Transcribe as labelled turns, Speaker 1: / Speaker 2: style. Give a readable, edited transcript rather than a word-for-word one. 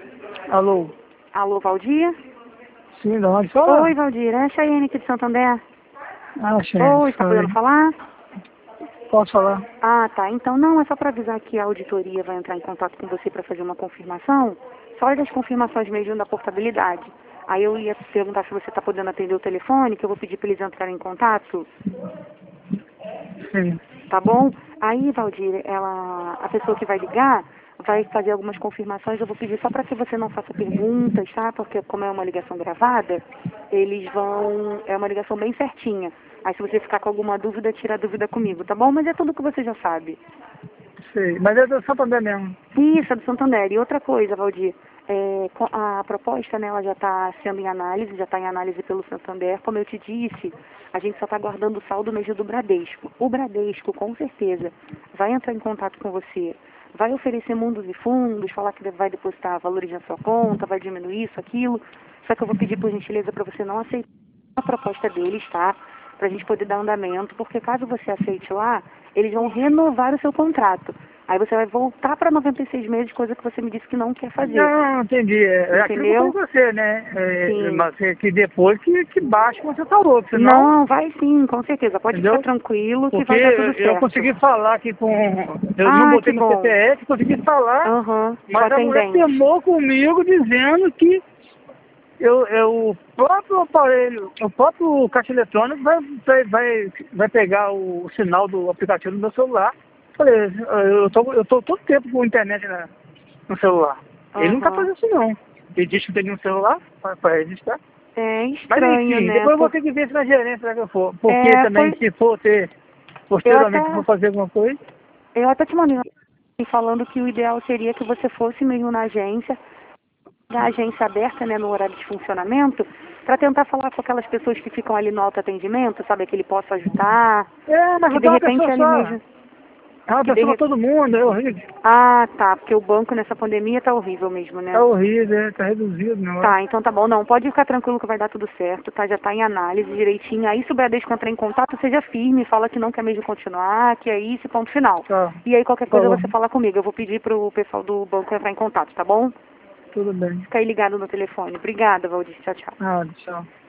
Speaker 1: Alô?
Speaker 2: Alô, Valdir?
Speaker 1: Sim, de onde fala?
Speaker 2: Oi, Valdir. É a Chayane aqui de Santander.
Speaker 1: Ah, sim.
Speaker 2: Oi, está podendo falar?
Speaker 1: Posso falar?
Speaker 2: Ah, tá. Então, não, é só para avisar que a auditoria vai entrar em contato com você para fazer uma confirmação. Só das confirmações mesmo da portabilidade. Aí eu ia perguntar se você está podendo atender o telefone, que eu vou pedir para eles entrarem em contato.
Speaker 1: Sim.
Speaker 2: Tá bom? Aí, Valdir, a pessoa que vai ligar vai fazer algumas confirmações. Eu vou pedir só para que você não faça perguntas, tá? Porque como é uma ligação gravada, eles vão... É uma ligação bem certinha. Aí se você ficar com alguma dúvida, tira a dúvida comigo, tá bom? Mas é tudo que você já sabe.
Speaker 1: Sei. Mas é do Santander mesmo.
Speaker 2: Isso, é do Santander. E outra coisa, Valdir, a proposta, né, ela já está sendo em análise, já está em análise pelo Santander. Como eu te disse, a gente só está aguardando o saldo mesmo do Bradesco. O Bradesco, com certeza, vai entrar em contato com você, vai oferecer mundos e fundos, falar que vai depositar valores na sua conta, vai diminuir isso, aquilo. Só que eu vou pedir por gentileza para você não aceitar a proposta deles, tá? Para a gente poder dar andamento, porque caso você aceite lá, eles vão renovar o seu contrato. Aí você vai voltar para 96 meses, coisa que você me disse que não quer fazer.
Speaker 1: Não, entendi. É aquilo que eu falei
Speaker 2: Entendeu?
Speaker 1: com você, né?
Speaker 2: Sim.
Speaker 1: Mas é que depois que baixa você falou, senão...
Speaker 2: Não, vai sim, com certeza. Pode ficar
Speaker 1: Entendeu?
Speaker 2: tranquilo que
Speaker 1: Porque
Speaker 2: vai dar tudo
Speaker 1: eu
Speaker 2: certo.
Speaker 1: consegui falar aqui com... Eu não
Speaker 2: Ah, que
Speaker 1: botei no
Speaker 2: bom.
Speaker 1: CPF, consegui falar,
Speaker 2: Aham, com
Speaker 1: mas a mulher
Speaker 2: atendente.
Speaker 1: firmou comigo dizendo que o próprio aparelho, o próprio caixa eletrônico vai pegar o sinal do aplicativo do meu celular. Falei, eu tô todo tempo com internet no celular. Ele não tá
Speaker 2: Aham.
Speaker 1: fazendo isso não. Ele disse que tem um celular para registrar.
Speaker 2: É
Speaker 1: Mas
Speaker 2: estranho,
Speaker 1: enfim,
Speaker 2: né?
Speaker 1: depois eu vou ter que ver se na gerência será que eu for. Porque também
Speaker 2: Foi...
Speaker 1: se for ter,
Speaker 2: Eu até,
Speaker 1: posteriormente for fazer alguma coisa,
Speaker 2: eu até te mandei falando que o ideal seria que você fosse mesmo na agência, da agência aberta, né, no horário de funcionamento, para tentar falar com aquelas pessoas que ficam ali no autoatendimento, sabe, que ele possa ajudar,
Speaker 1: mas
Speaker 2: que
Speaker 1: eu
Speaker 2: de
Speaker 1: tenho uma
Speaker 2: repente
Speaker 1: pessoa
Speaker 2: ali
Speaker 1: só.
Speaker 2: mesmo,
Speaker 1: É uma
Speaker 2: que de
Speaker 1: pessoa
Speaker 2: re...
Speaker 1: pra todo mundo, é horrível.
Speaker 2: Ah, tá, porque o banco nessa pandemia tá horrível mesmo,
Speaker 1: Tá
Speaker 2: né?
Speaker 1: horrível, tá reduzido o negócio.
Speaker 2: Tá, então tá bom, não, pode ficar tranquilo que vai dar tudo certo, tá, já tá em análise direitinho, aí se o Bradesco entrar em contato, seja firme, fala que não quer mesmo continuar, que é isso, ponto final.
Speaker 1: Tá.
Speaker 2: E aí qualquer coisa
Speaker 1: Falou.
Speaker 2: você fala comigo, eu vou pedir pro pessoal do banco entrar em contato, tá bom?
Speaker 1: Tudo bem.
Speaker 2: Fica aí ligado no telefone. Obrigada, Valdir, tchau, tchau.
Speaker 1: Ah, tchau.